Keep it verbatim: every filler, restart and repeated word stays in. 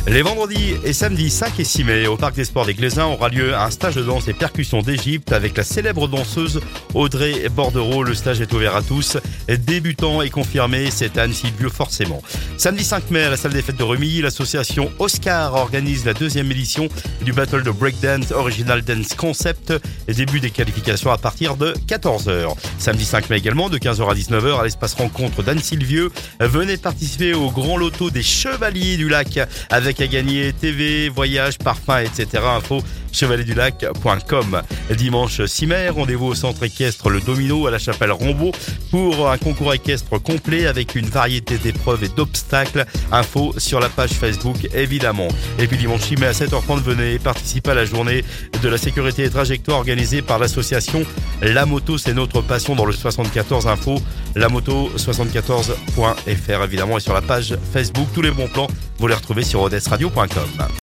Les vendredis et samedis cinq et six mai, au Parc des Sports des Glaisins aura lieu un stage de danse et percussions d'Égypte avec la célèbre danseuse Audrey Bordereau. Le stage est ouvert à tous, débutants et confirmés, c'est Anne Sylvieux forcément. Samedi cinq mai, à la salle des fêtes de Remilly, l'association Oscar organise la deuxième édition du Battle de Breakdance Original Dance Concept. Début des qualifications à partir de quatorze heures. Samedi cinq mai également, de quinze heures à dix-neuf heures, à l'espace rencontre d'Anne Sylvieux. Venez participer au grand loto des Chevaliers du Lac avec à gagner T V, voyages, parfums, et cetera. Info chevalier du lac point com. Dimanche six mai, rendez-vous au centre équestre Le Domino à la Chapelle Rombaud pour un concours équestre complet avec une variété d'épreuves et d'obstacles. Info sur la page Facebook évidemment. Et puis dimanche six mai à sept heures trente, venez participer à la journée de la sécurité et trajectoire organisée par l'association La Moto, c'est notre passion dans le soixante-quatorze. Info la moto soixante-quatorze point f r évidemment et sur la page Facebook. Tous les bons plans, vous les retrouvez sur odesse radio point com.